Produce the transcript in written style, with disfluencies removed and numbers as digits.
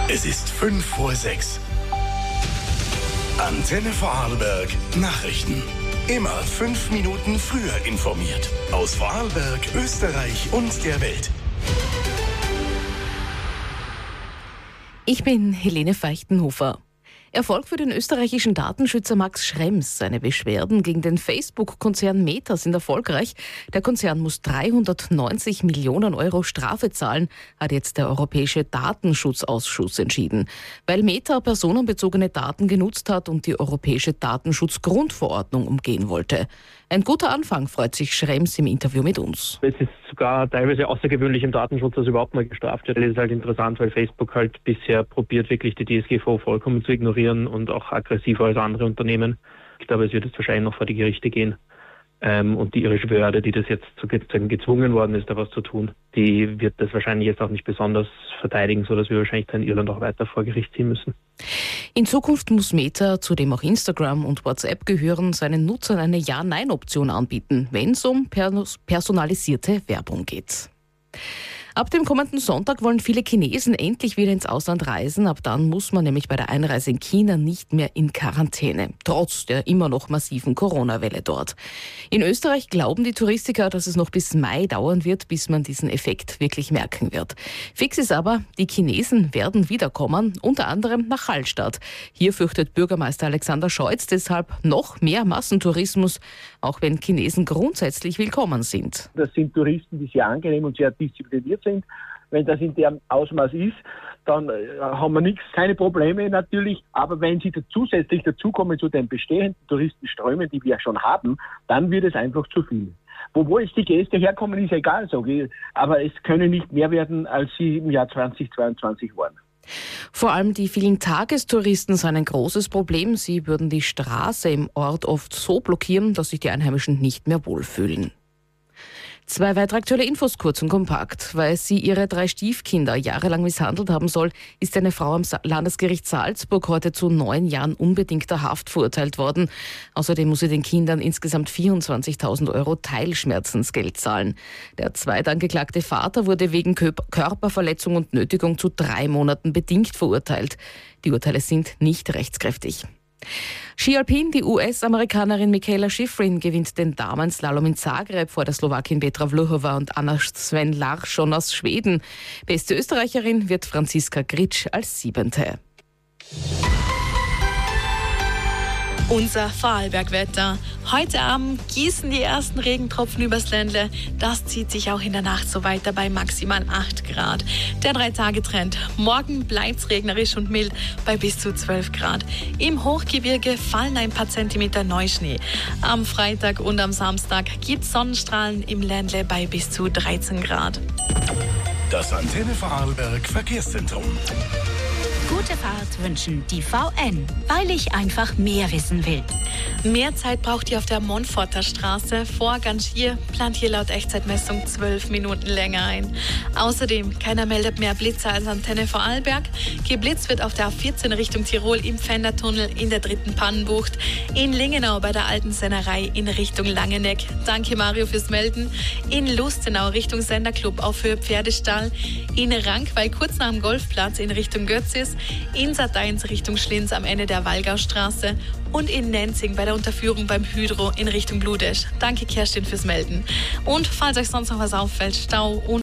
Es ist 5:05. Antenne Vorarlberg Nachrichten. Immer 5 Minuten früher informiert. Aus Vorarlberg, Österreich und der Welt. Ich bin Helene Feichtenhofer. Erfolg für den österreichischen Datenschützer Max Schrems. Seine Beschwerden gegen den Facebook-Konzern Meta sind erfolgreich. Der Konzern muss 390 Millionen Euro Strafe zahlen, hat jetzt der Europäische Datenschutzausschuss entschieden. Weil Meta personenbezogene Daten genutzt hat und die Europäische Datenschutzgrundverordnung umgehen wollte. Ein guter Anfang, freut sich Schrems im Interview mit uns. Es ist sogar teilweise außergewöhnlich im Datenschutz, dass überhaupt mal gestraft wird. Das ist halt interessant, weil Facebook halt bisher probiert, wirklich die DSGVO vollkommen zu ignorieren und auch aggressiver als andere Unternehmen. Ich glaube, es wird jetzt wahrscheinlich noch vor die Gerichte gehen. Und die irische Behörde, die das jetzt sozusagen gezwungen worden ist, da was zu tun, die wird das wahrscheinlich jetzt auch nicht besonders verteidigen, sodass wir wahrscheinlich dann in Irland auch weiter vor Gericht ziehen müssen. In Zukunft muss Meta, zu dem auch Instagram und WhatsApp gehören, seinen Nutzern eine Ja-Nein-Option anbieten, wenn es um personalisierte Werbung geht. Ab dem kommenden Sonntag wollen viele Chinesen endlich wieder ins Ausland reisen. Ab dann muss man nämlich bei der Einreise in China nicht mehr in Quarantäne, trotz der immer noch massiven Corona-Welle dort. In Österreich glauben die Touristiker, dass es noch bis Mai dauern wird, bis man diesen Effekt wirklich merken wird. Fix ist aber, die Chinesen werden wiederkommen, unter anderem nach Hallstatt. Hier fürchtet Bürgermeister Alexander Scheutz deshalb noch mehr Massentourismus, auch wenn Chinesen grundsätzlich willkommen sind. Das sind Touristen, die sehr angenehm und sehr diszipliniert sind. Wenn das in dem Ausmaß ist, dann haben wir keine Probleme natürlich. Aber wenn sie zusätzlich dazukommen zu den bestehenden Touristenströmen, die wir schon haben, dann wird es einfach zu viel. Wo jetzt die Gäste herkommen, ist egal, sage ich. Aber es können nicht mehr werden, als sie im Jahr 2022 waren. Vor allem die vielen Tagestouristen seien ein großes Problem. Sie würden die Straße im Ort oft so blockieren, dass sich die Einheimischen nicht mehr wohlfühlen. 2 weitere aktuelle Infos kurz und kompakt. Weil sie ihre 3 Stiefkinder jahrelang misshandelt haben soll, ist eine Frau am Landesgericht Salzburg heute zu 9 Jahren unbedingter Haft verurteilt worden. Außerdem muss sie den Kindern insgesamt 24.000 Euro Teilschmerzensgeld zahlen. Der zweitangeklagte Vater wurde wegen Körperverletzung und Nötigung zu 3 Monaten bedingt verurteilt. Die Urteile sind nicht rechtskräftig. Ski Alpin, die US-Amerikanerin Mikaela Shiffrin gewinnt den Damenslalom in Zagreb vor der Slowakin Petra Vlhova und Anna Sven Larsson aus Schweden. Beste Österreicherin wird Franziska Gritsch als 7. Unser Vorarlberg-Wetter. Heute Abend gießen die ersten Regentropfen übers Ländle. Das zieht sich auch in der Nacht so weiter bei maximal 8 Grad. Der 3-Tage-Trend. Morgen bleibt's regnerisch und mild bei bis zu 12 Grad. Im Hochgebirge fallen ein paar Zentimeter Neuschnee. Am Freitag und am Samstag gibt's Sonnenstrahlen im Ländle bei bis zu 13 Grad. Das Antenne Vorarlberg Verkehrszentrum. Gute Fahrt wünschen die VN, weil ich einfach mehr wissen will. Mehr Zeit braucht ihr auf der Montforter Straße. Vor Gangier plant hier laut Echtzeitmessung 12 Minuten länger ein. Außerdem, keiner meldet mehr Blitze als Antenne Vorarlberg. Geblitzt wird auf der A14 Richtung Tirol im Pfändertunnel in der 3. Pannenbucht. In Lingenau bei der Alten Sennerei in Richtung Langeneck. Danke Mario fürs Melden. In Lustenau Richtung Senderclub auf Höhe Pferdestall. In Rankweil kurz nach dem Golfplatz in Richtung Götzis. In Sadeins Richtung Schlinz am Ende der Wallgaustraße und in Nenzing bei der Unterführung beim Hydro in Richtung Bludesch. Danke Kerstin fürs Melden. Und falls euch sonst noch was auffällt, Stau und